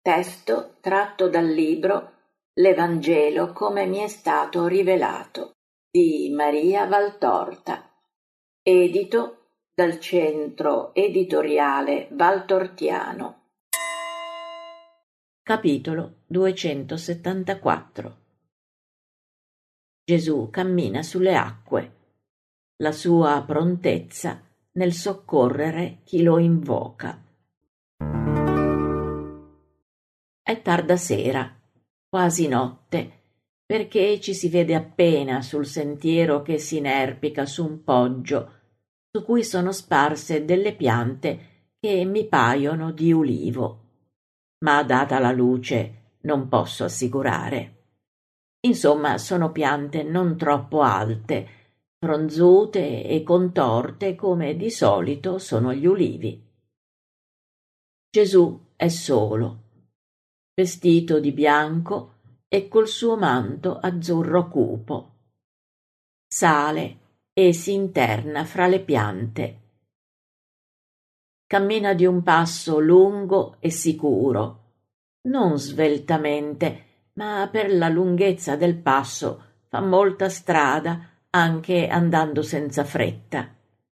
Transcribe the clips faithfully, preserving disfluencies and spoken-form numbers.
Testo tratto dal libro L'Evangelo come mi è stato rivelato di Maria Valtorta, edito dal Centro Editoriale Valtortiano. Capitolo duecentosettantaquattro. Gesù cammina sulle acque, la sua prontezza nel soccorrere chi lo invoca. È tarda sera, quasi notte, perché ci si vede appena sul sentiero che si inerpica su un poggio, su cui sono sparse delle piante che mi paiono di ulivo, ma data la luce non posso assicurare. Insomma, sono piante non troppo alte, fronzute e contorte come di solito sono gli ulivi. Gesù è solo, vestito di bianco e col suo manto azzurro cupo. Sale e si interna fra le piante. Cammina di un passo lungo e sicuro, non sveltamente, ma per la lunghezza del passo fa molta strada anche andando senza fretta.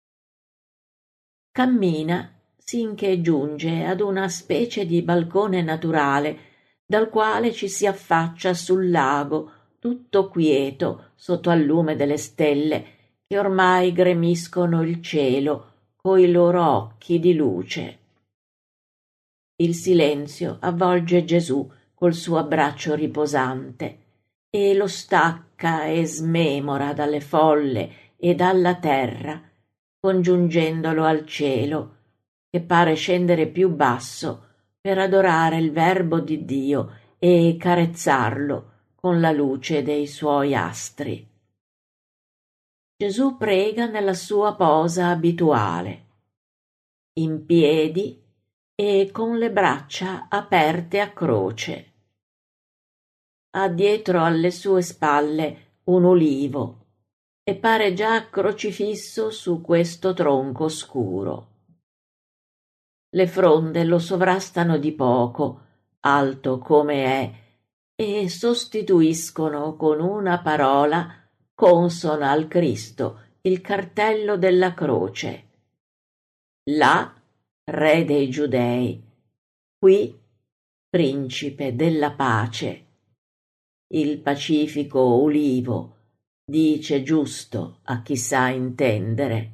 Cammina sinché giunge ad una specie di balcone naturale dal quale ci si affaccia sul lago, tutto quieto sotto al lume delle stelle che ormai gremiscono il cielo coi loro occhi di luce. Il silenzio avvolge Gesù col suo abbraccio riposante e lo stacca e smemora dalle folle e dalla terra, congiungendolo al cielo, che pare scendere più basso per adorare il Verbo di Dio e carezzarlo con la luce dei suoi astri. Gesù prega nella sua posa abituale, in piedi e con le braccia aperte a croce. Ha dietro alle sue spalle un ulivo e pare già crocifisso su questo tronco scuro. Le fronde lo sovrastano di poco, alto come è, e sostituiscono con una parola consona al Cristo il cartello della croce. Là, re dei Giudei, qui, principe della pace. Il pacifico ulivo dice giusto a chi sa intendere.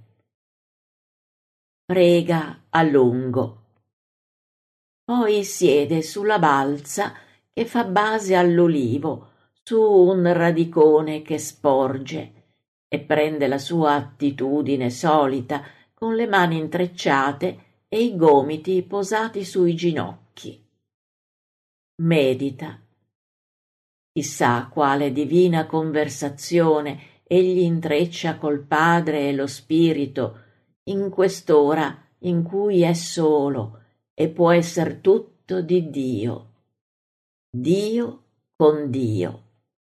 Prega a lungo. Poi siede sulla balza che fa base all'ulivo, su un radicone che sporge, e prende la sua attitudine solita, con le mani intrecciate e i gomiti posati sui ginocchi. Medita. Chissà quale divina conversazione egli intreccia col Padre e lo Spirito in quest'ora in cui è solo e può esser tutto di Dio. Dio con Dio.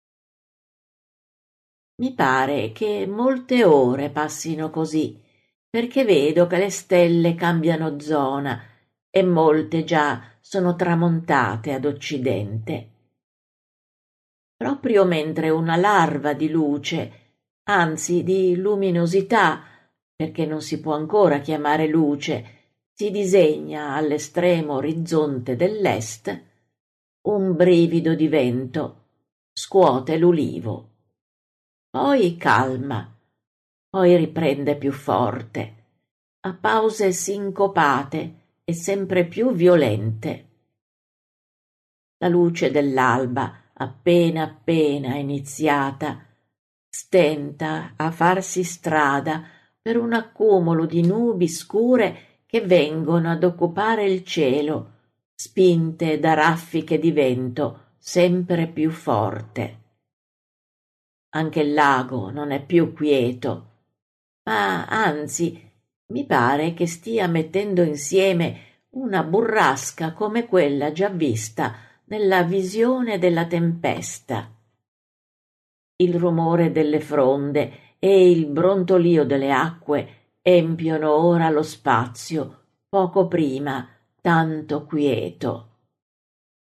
Mi pare che molte ore passino così, perché vedo che le stelle cambiano zona e molte già sono tramontate ad occidente. Proprio mentre una larva di luce, anzi di luminosità, perché non si può ancora chiamare luce, si disegna all'estremo orizzonte dell'est, un brivido di vento scuote l'ulivo. Poi calma, poi riprende più forte, a pause sincopate e sempre più violente. La luce dell'alba, appena appena iniziata, stenta a farsi strada per un accumulo di nubi scure che vengono ad occupare il cielo, spinte da raffiche di vento sempre più forte. Anche il lago non è più quieto, ma anzi mi pare che stia mettendo insieme una burrasca come quella già vista nella visione della tempesta. Il rumore delle fronde e il brontolio delle acque empiono ora lo spazio, poco prima tanto quieto.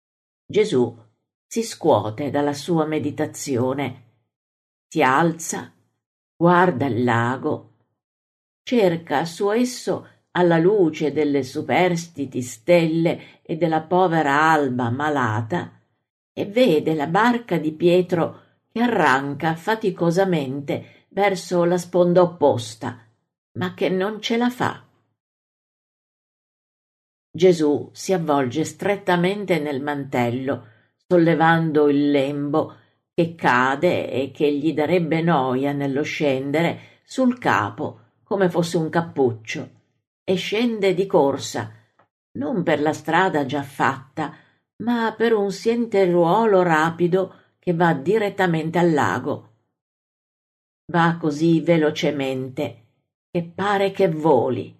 Gesù si scuote dalla sua meditazione, si alza, guarda il lago, cerca su esso, alla luce delle superstiti stelle e della povera alba malata, e vede la barca di Pietro che arranca faticosamente verso la sponda opposta, ma che non ce la fa. Gesù si avvolge strettamente nel mantello, sollevando il lembo che cade e che gli darebbe noia nello scendere sul capo come fosse un cappuccio, e scende di corsa, non per la strada già fatta, ma per un sentieruolo rapido che va direttamente al lago. Va così velocemente che pare che voli.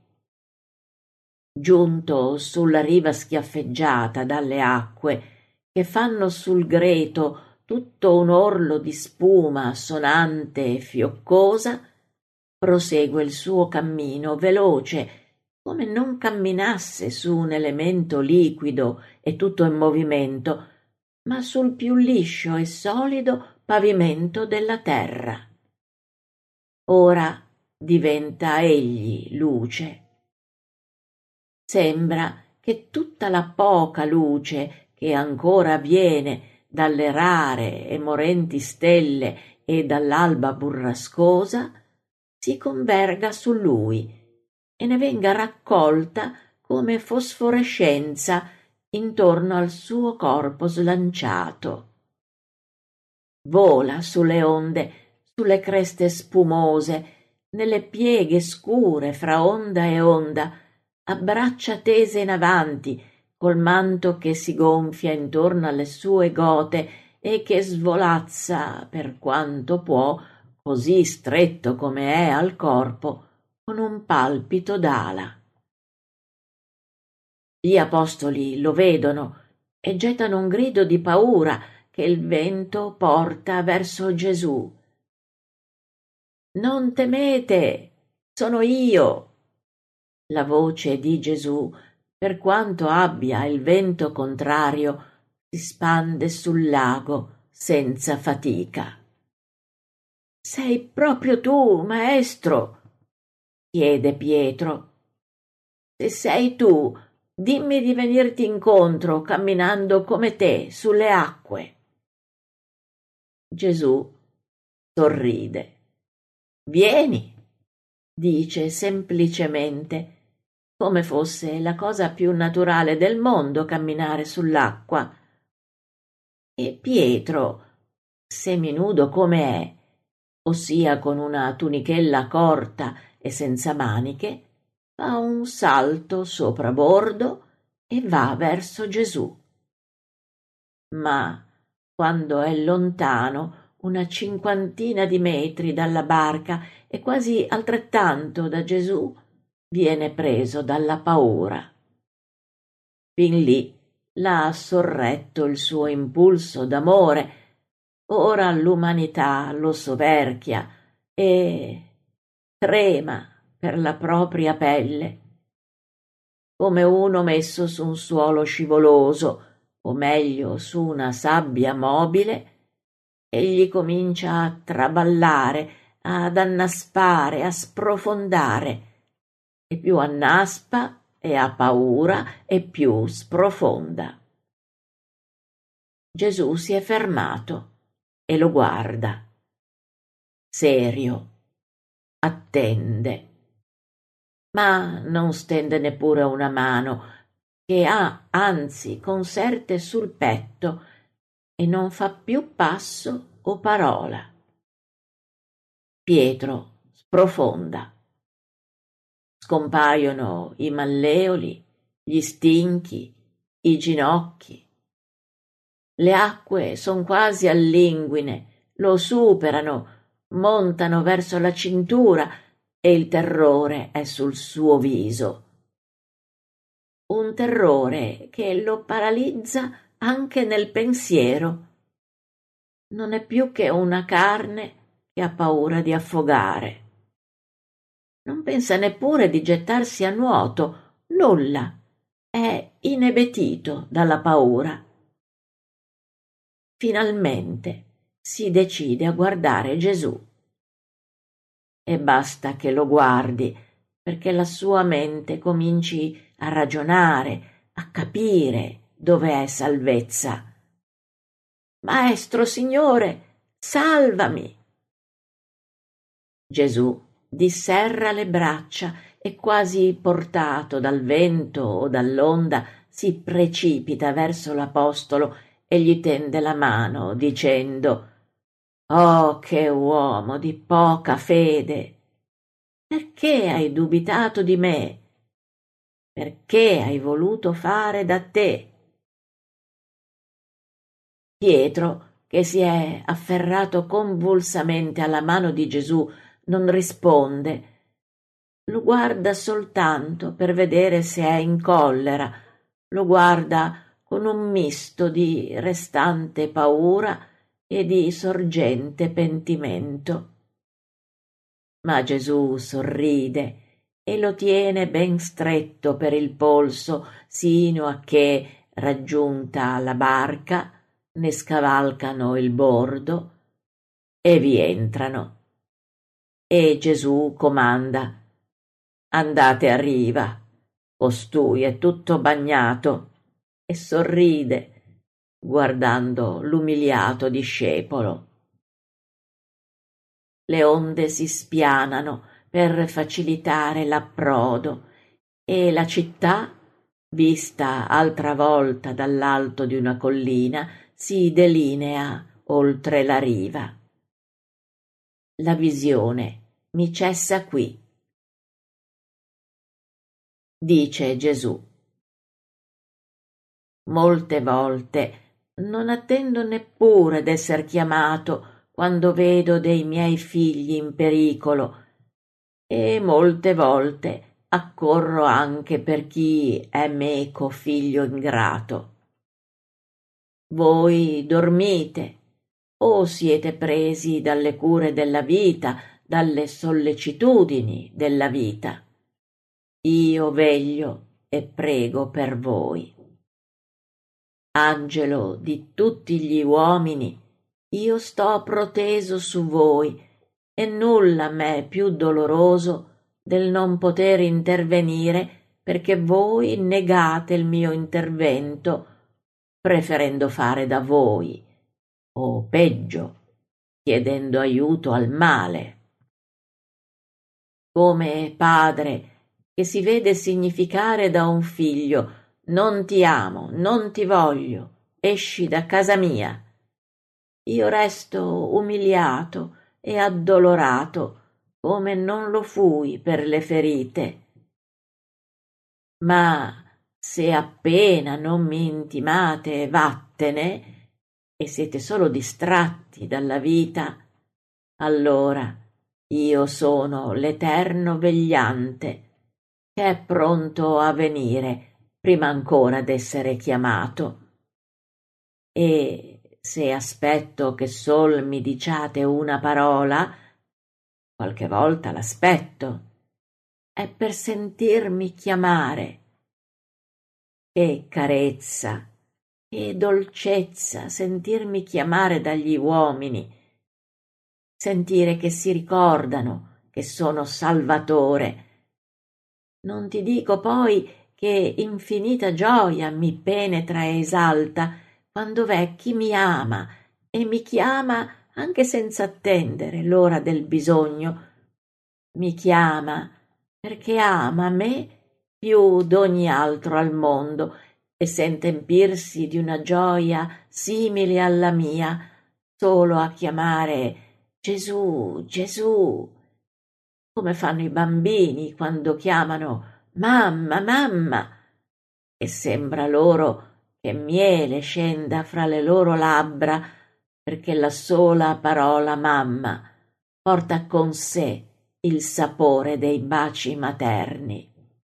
Giunto sulla riva schiaffeggiata dalle acque che fanno sul greto tutto un orlo di spuma sonante e fioccosa, prosegue il suo cammino veloce, come non camminasse su un elemento liquido e tutto in movimento, ma sul più liscio e solido pavimento della terra. Ora diventa egli luce. Sembra che tutta la poca luce che ancora viene dalle rare e morenti stelle e dall'alba burrascosa si converga su lui e ne venga raccolta come fosforescenza intorno al suo corpo slanciato. Vola sulle onde, sulle creste spumose, nelle pieghe scure fra onda e onda, a braccia tese in avanti, col manto che si gonfia intorno alle sue gote e che svolazza, per quanto può, così stretto come è al corpo, con un palpito d'ala. Gli apostoli lo vedono e gettano un grido di paura che il vento porta verso Gesù. «Non temete, sono io!» La voce di Gesù, per quanto abbia il vento contrario, si spande sul lago senza fatica. «Sei proprio tu, maestro?» chiede Pietro. «Se sei tu, dimmi di venirti incontro camminando come te sulle acque». Gesù sorride. «Vieni», dice semplicemente, come fosse la cosa più naturale del mondo camminare sull'acqua. E Pietro, seminudo come è, ossia con una tunichella corta e senza maniche, fa un salto sopra bordo e va verso Gesù. Ma quando è lontano una cinquantina di metri dalla barca e quasi altrettanto da Gesù, viene preso dalla paura. Fin lì l'ha sorretto il suo impulso d'amore, ora l'umanità lo soverchia e trema per la propria pelle, come uno messo su un suolo scivoloso, o meglio su una sabbia mobile, egli comincia a traballare, ad annaspare, a sprofondare, e più annaspa e ha paura e più sprofonda. Gesù si è fermato e lo guarda, serio, attende, ma non stende neppure una mano, che ha anzi conserte sul petto e non fa più passo o parola. Pietro sprofonda. Scompaiono i malleoli, gli stinchi, i ginocchi. Le acque son quasi all'inguine, lo superano, montano verso la cintura e il terrore è sul suo viso. Un terrore che lo paralizza anche nel pensiero. Non è più che una carne che ha paura di affogare. Non pensa neppure di gettarsi a nuoto, nulla. È inebetito dalla paura. finalmente si decide a guardare Gesù. E basta che lo guardi perché la sua mente cominci a ragionare, a capire dove è salvezza. Maestro, Signore, salvami! Gesù disserra le braccia e, quasi portato dal vento o dall'onda, si precipita verso l'apostolo e gli tende la mano, dicendo: «Oh, che uomo di poca fede! Perché hai dubitato di me? Perché hai voluto fare da te?» Pietro, che si è afferrato convulsamente alla mano di Gesù, non risponde. Lo guarda soltanto per vedere se è in collera, lo guarda con un misto di restante paura e di sorgente pentimento. Ma Gesù sorride e lo tiene ben stretto per il polso, sino a che, raggiunta la barca, ne scavalcano il bordo e vi entrano. E Gesù comanda: «Andate a riva, costui è tutto bagnato», e sorride guardando l'umiliato discepolo. Le onde si spianano per facilitare l'approdo e la città, vista altra volta dall'alto di una collina, si delinea oltre la riva. La visione mi cessa qui, dice Gesù. Molte volte non attendo neppure d'esser chiamato quando vedo dei miei figli in pericolo, e molte volte accorro anche per chi è meco figlio ingrato. Voi dormite o siete presi dalle cure della vita, dalle sollecitudini della vita. Io veglio e prego per voi. Angelo di tutti gli uomini, io sto proteso su voi, e nulla m'è più doloroso del non poter intervenire perché voi negate il mio intervento, preferendo fare da voi, o peggio, chiedendo aiuto al male. Come padre che si vede significare da un figlio: «Non ti amo, non ti voglio, esci da casa mia», io resto umiliato e addolorato come non lo fui per le ferite. Ma se appena non mi intimate vattene e siete solo distratti dalla vita, allora io sono l'eterno vegliante che è pronto a venire prima ancora d'essere chiamato. E se aspetto che sol mi diciate una parola, qualche volta l'aspetto, è per sentirmi chiamare. Che carezza, che dolcezza sentirmi chiamare dagli uomini, sentire che si ricordano che sono Salvatore. Non ti dico poi che infinita gioia mi penetra e esalta quando v'è chi mi ama e mi chiama anche senza attendere l'ora del bisogno. Mi chiama perché ama me più d'ogni altro al mondo e sente empirsi di una gioia simile alla mia solo a chiamare Gesù, Gesù, come fanno i bambini quando chiamano mamma, mamma, e sembra loro che miele scenda fra le loro labbra, perché la sola parola mamma porta con sé il sapore dei baci materni.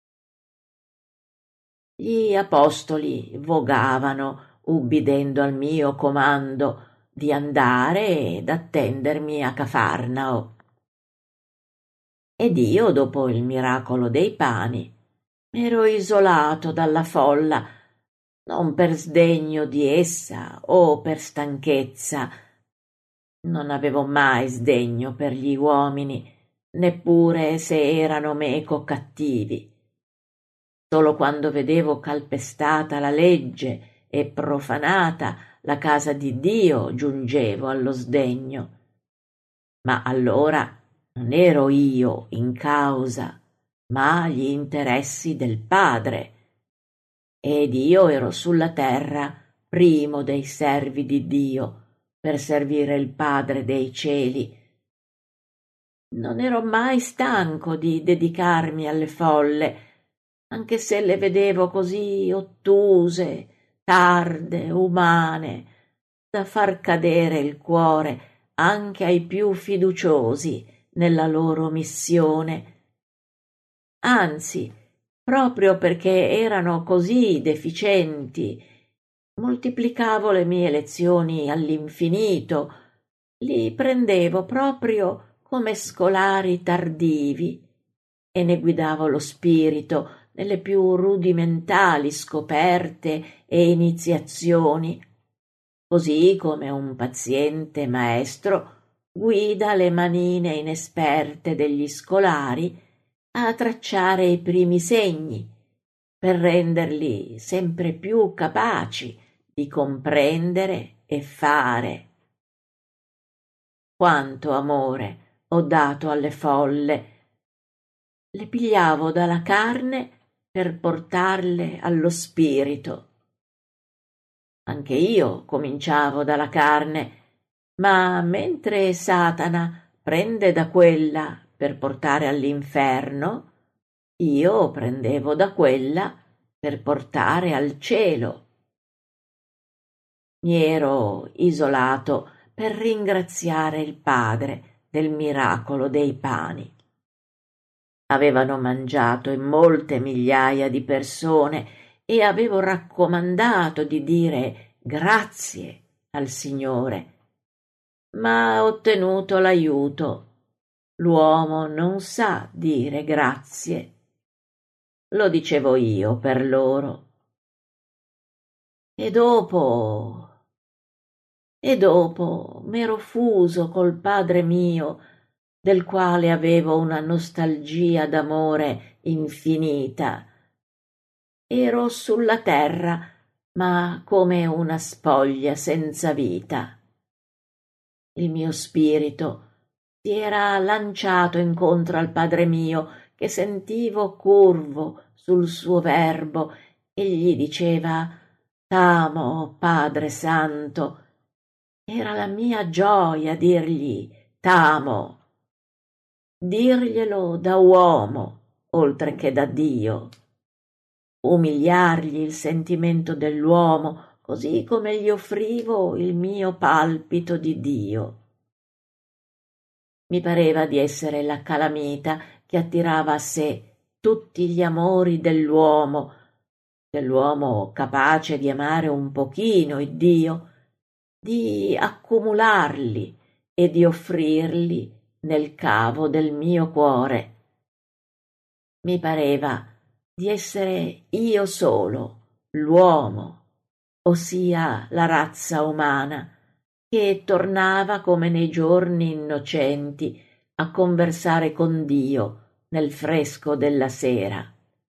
Gli apostoli vogavano ubbidendo al mio comando di andare ed attendermi a Cafarnao. Ed io, dopo il miracolo dei pani, m'ero isolato dalla folla non per sdegno di essa o per stanchezza. Non avevo mai sdegno per gli uomini, neppure se erano meco cattivi. Solo quando vedevo calpestata la legge e profanata la casa di Dio giungevo allo sdegno. Ma allora non ero io in causa, ma gli interessi del Padre, ed io ero sulla terra primo dei servi di Dio per servire il Padre dei cieli. Non ero mai stanco di dedicarmi alle folle, anche se le vedevo così ottuse, tarde, umane, da far cadere il cuore anche ai più fiduciosi nella loro missione. Anzi, proprio perché erano così deficienti, moltiplicavo le mie lezioni all'infinito, li prendevo proprio come scolari tardivi e ne guidavo lo spirito nelle più rudimentali scoperte e iniziazioni, così come un paziente maestro guida le manine inesperte degli scolari a tracciare i primi segni per renderli sempre più capaci di comprendere e fare. Quanto amore ho dato alle folle! Le pigliavo dalla carne per portarle allo spirito. Anche io cominciavo dalla carne, ma mentre Satana prende da quella per portare all'inferno, io prendevo da quella per portare al cielo. Mi ero isolato per ringraziare il Padre del miracolo dei pani. Avevano mangiato in molte migliaia di persone e avevo raccomandato di dire grazie al Signore, ma ho ottenuto l'aiuto. L'uomo non sa dire grazie. Lo dicevo io per loro. E dopo, e dopo m'ero fuso col Padre mio, del quale avevo una nostalgia d'amore infinita. Ero sulla terra, ma come una spoglia senza vita. Il mio spirito si era lanciato incontro al Padre mio, che sentivo curvo sul suo verbo, e gli diceva: «T'amo, Padre Santo». Era la mia gioia dirgli «T'amo», dirglielo da uomo oltre che da Dio, umiliargli il sentimento dell'uomo, così come gli offrivo il mio palpito di Dio. Mi pareva di essere la calamita che attirava a sé tutti gli amori dell'uomo, dell'uomo capace di amare un pochino il Dio, di accumularli e di offrirli nel cavo del mio cuore. Mi pareva di essere io solo, l'uomo, ossia la razza umana, che tornava come nei giorni innocenti a conversare con Dio nel fresco della sera.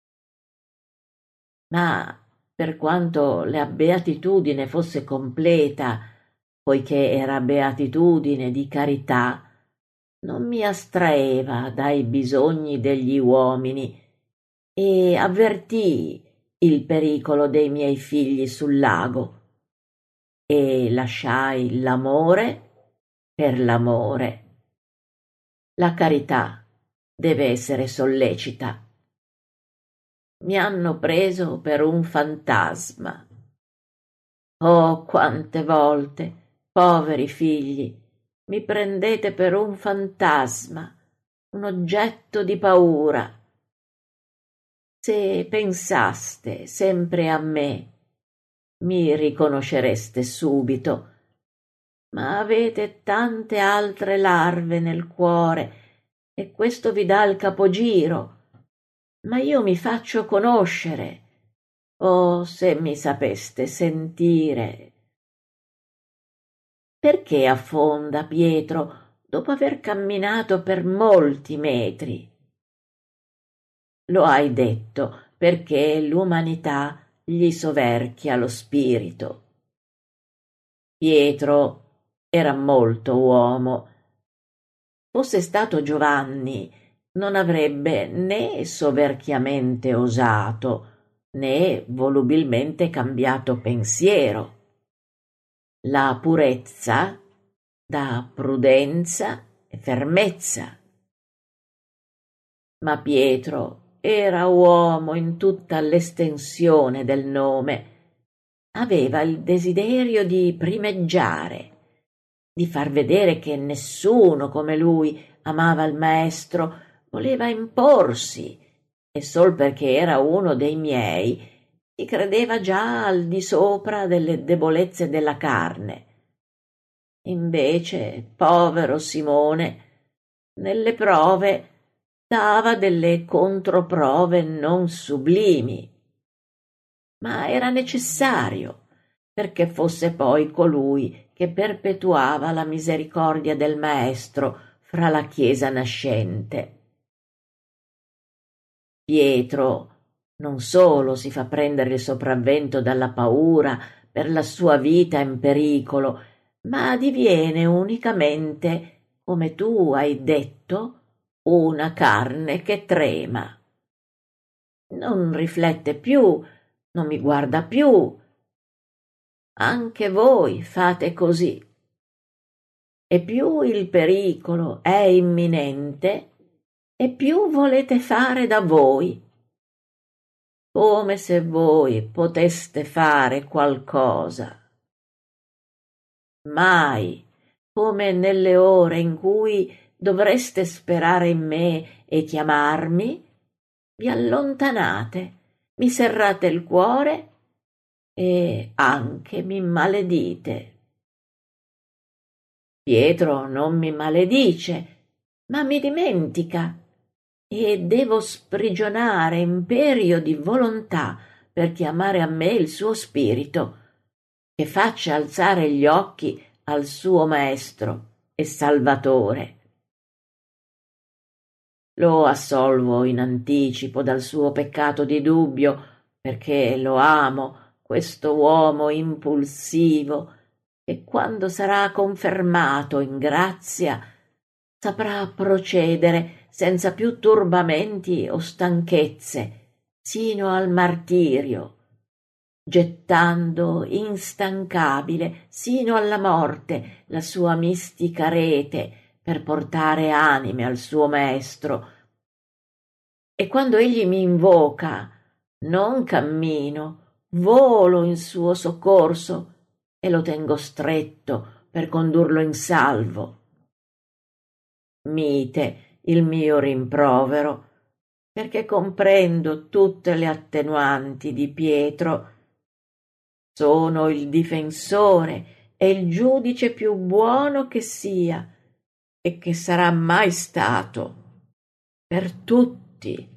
Ma per quanto la beatitudine fosse completa, poiché era beatitudine di carità, non mi astraeva dai bisogni degli uomini e avvertii il pericolo dei miei figli sul lago e lasciai l'amore per l'amore. La carità deve essere sollecita. Mi hanno preso per un fantasma. Oh, quante volte, poveri figli, mi prendete per un fantasma, un oggetto di paura. Se pensaste sempre a me, mi riconoscereste subito, ma avete tante altre larve nel cuore e questo vi dà il capogiro. Ma io mi faccio conoscere, Oh, se mi sapeste sentire. Perché affonda Pietro dopo aver camminato per molti metri? Lo hai detto perché l'umanità gli soverchia lo spirito. Pietro era molto uomo. Fosse stato Giovanni, non avrebbe né soverchiamente osato, né volubilmente cambiato pensiero. La purezza dà prudenza e fermezza. Ma Pietro era uomo in tutta l'estensione del nome. Aveva il desiderio di primeggiare, di far vedere che nessuno come lui amava il maestro, voleva imporsi, e sol perché era uno dei miei si credeva già al di sopra delle debolezze della carne. Invece, povero Simone, nelle prove dava delle controprove non sublimi, ma era necessario perché fosse poi colui che perpetuava la misericordia del Maestro fra la Chiesa nascente. Pietro non solo si fa prendere il sopravvento dalla paura per la sua vita in pericolo, ma diviene unicamente, come tu hai detto, una carne che trema. Non riflette più, non mi guarda più. Anche voi fate così. E più il pericolo è imminente, e più volete fare da voi, come se voi poteste fare qualcosa. Mai, come nelle ore in cui dovreste sperare in me e chiamarmi, vi allontanate, mi serrate il cuore e anche mi maledite. Pietro non mi maledice, ma mi dimentica, e devo sprigionare imperio di volontà per chiamare a me il suo spirito, che faccia alzare gli occhi al suo Maestro e Salvatore. Lo assolvo in anticipo dal suo peccato di dubbio, perché lo amo, questo uomo impulsivo, e quando sarà confermato in grazia saprà procedere senza più turbamenti o stanchezze sino al martirio, gettando instancabile sino alla morte la sua mistica rete per portare anime al suo maestro. E quando egli mi invoca, non cammino, volo in suo soccorso e lo tengo stretto per condurlo in salvo. Mite il mio rimprovero, perché comprendo tutte le attenuanti di Pietro. Sono il difensore e il giudice più buono che sia e che sarà mai stato per tutti.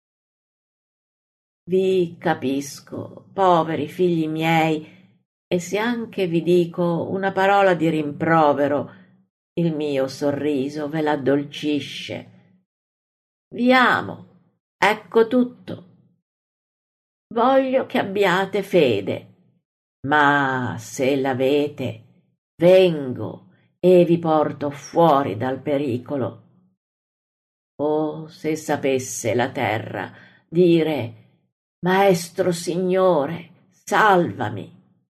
Vi capisco, poveri figli miei, e se anche vi dico una parola di rimprovero, il mio sorriso ve l'addolcisce. Vi amo, ecco tutto. Voglio che abbiate fede, ma se l'avete, vengo e vi porto fuori dal pericolo. Oh, se sapesse la terra dire Maestro Signore, salvami!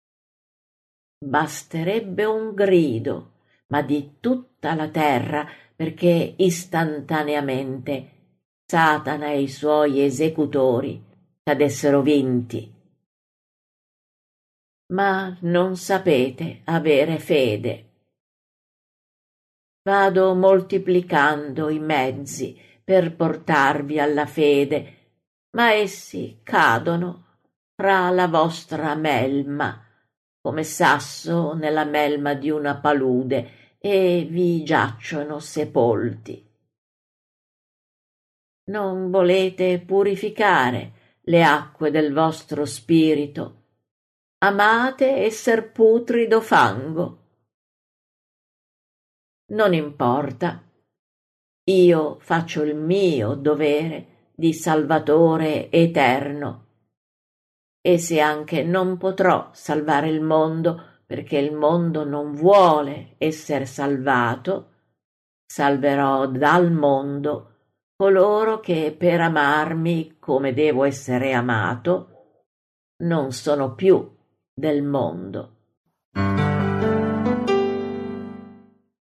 Basterebbe un grido, ma di tutta la terra, perché istantaneamente Satana e i suoi esecutori cadessero vinti. Ma non sapete avere fede. Vado moltiplicando i mezzi per portarvi alla fede, ma essi cadono fra la vostra melma, come sasso nella melma di una palude, e vi giacciono sepolti. Non volete purificare, le acque del vostro spirito, amate esser putrido fango. Non importa, io faccio il mio dovere di Salvatore eterno, e se anche non potrò salvare il mondo perché il mondo non vuole esser salvato, salverò dal mondo coloro che per amarmi come devo essere amato non sono più del mondo.